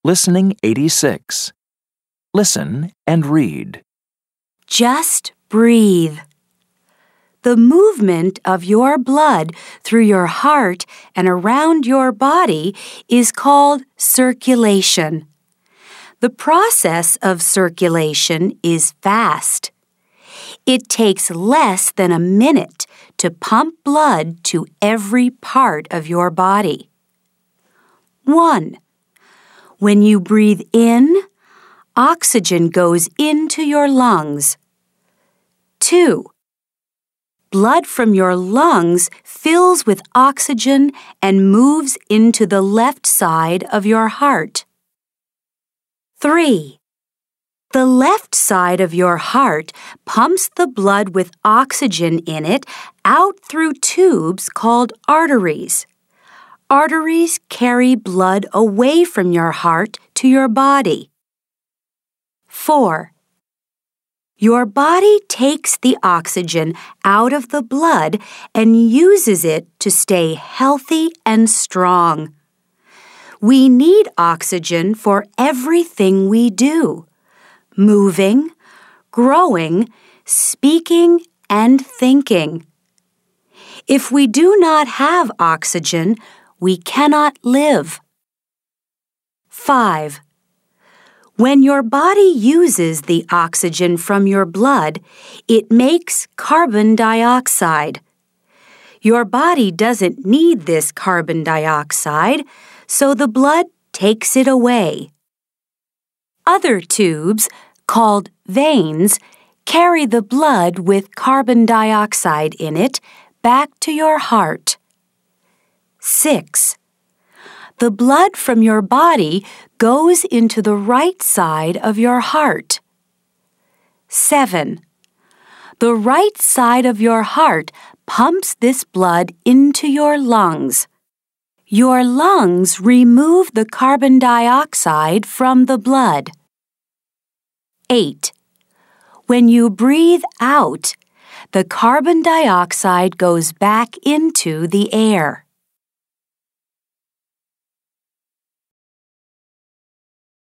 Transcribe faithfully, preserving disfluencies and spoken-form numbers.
Listening eighty-six. Listen and read. Just breathe. The movement of your blood through your heart and around your body is called circulation. The process of circulation is fast. It takes less than a minute to pump blood to every part of your body. one. When you breathe in, oxygen goes into your lungs. two. Blood from your lungs fills with oxygen and moves into the left side of your heart. three. The left side of your heart pumps the blood with oxygen in it out through tubes called arteries. Arteries carry blood away from your heart to your body. four. Your body takes the oxygen out of the blood and uses it to stay healthy and strong. We need oxygen for everything we do: moving, growing, speaking, and thinking. If we do not have oxygen, we cannot live. five. When your body uses the oxygen from your blood, it makes carbon dioxide. Your body doesn't need this carbon dioxide, so the blood takes it away. Other tubes, called veins, carry the blood with carbon dioxide in it back to your heart. six. The blood from your body goes into the right side of your heart. seven. The right side of your heart pumps this blood into your lungs. Your lungs remove the carbon dioxide from the blood. eight. When you breathe out, the carbon dioxide goes back into the air.